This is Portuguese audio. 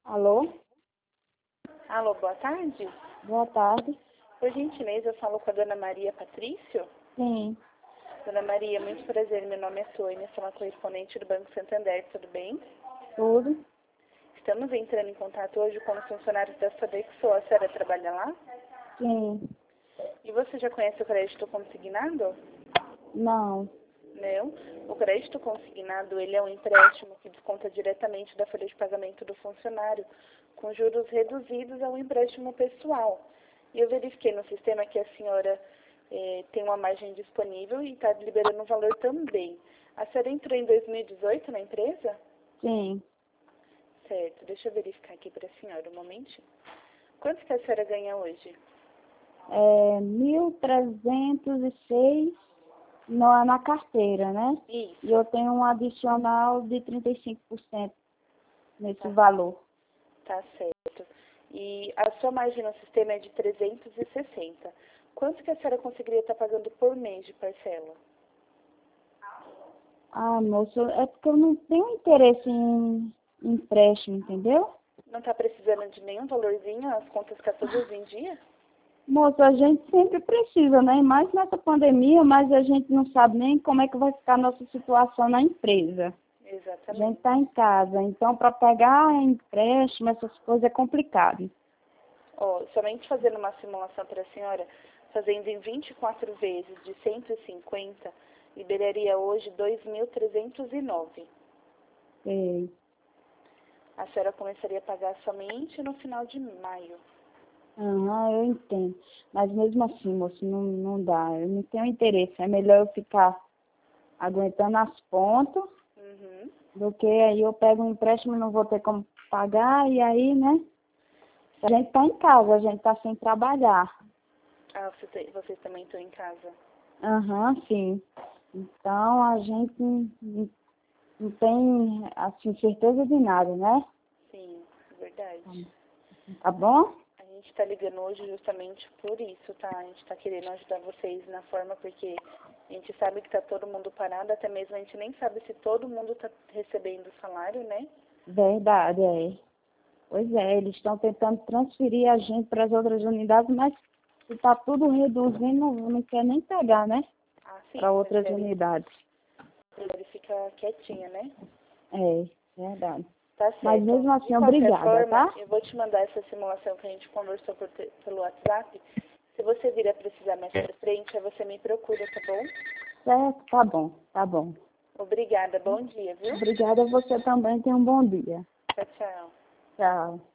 Alô? Alô, boa tarde. Boa tarde. Por gentileza, eu falo com a dona Maria Patrício. Sim, Dona Maria, muito prazer, meu nome é Sônia, sou uma correspondente do Banco Santander, tudo bem? tudo? Estamos entrando em contato hoje com os funcionários da Sodexo, a senhora trabalha lá? Sim. E você já conhece o crédito consignado? Não. Não. O crédito consignado, ele é um empréstimo que desconta diretamente da folha de pagamento do funcionário, com juros reduzidos ao empréstimo pessoal. E eu verifiquei no sistema que a senhora tem uma margem disponível e está liberando o valor também. A senhora entrou em 2018 na empresa? Sim. Certo. Deixa eu verificar aqui para a senhora um momentinho. Quanto que a senhora ganha hoje? 1.306 na carteira, né? Isso. E eu tenho um adicional de 35% nesse Tá. valor. Tá certo. E a sua margem no sistema é de 360. Quanto que a senhora conseguiria estar pagando por mês de parcela? Ah, moço, é porque eu não tenho interesse em empréstimo, entendeu? Não está precisando de nenhum valorzinho? As contas estão todas em dia? Moço, a gente sempre precisa, né? Mais nessa pandemia, mas a gente não sabe nem como é que vai ficar a nossa situação na empresa. A gente Exatamente. está em casa, então para pegar empréstimo, essas coisas é complicado. Ó, somente fazendo uma simulação para a senhora, fazendo em 24 vezes de 150, liberaria hoje 2.309. Sei. A senhora começaria a pagar somente no final de maio. Aham, eu entendo. Mas mesmo assim, moço, não dá. Eu não tenho interesse. É melhor eu ficar aguentando as pontas Uhum. do que aí eu pego um empréstimo e não vou ter como pagar. E aí, né? A gente está em casa, a gente está sem trabalhar. Ah, vocês também estão em casa. Aham, sim. Então a gente não tem, assim, certeza de nada, né? Sim, verdade. Tá bom? A gente está ligando hoje justamente por isso, tá? A gente está querendo ajudar vocês na forma, porque a gente sabe que está todo mundo parado, até mesmo a gente nem sabe se todo mundo está recebendo o salário, né? Verdade, é. Pois é, eles estão tentando transferir a gente para as outras unidades, mas está tudo reduzindo, não quer nem pegar, né? Ah, sim, Para outras unidades. ele fica quietinha, né? É, verdade. Tá Mas certo. mesmo De assim, qualquer obrigada, forma, tá? eu vou te mandar essa simulação que a gente conversou pelo WhatsApp. Se você vir a precisar mais pra frente, aí você me procura, tá bom? Certo, tá bom, tá bom. Obrigada, bom dia, viu? Obrigada a você também, tenha um bom dia. Tchau, tchau. Tchau.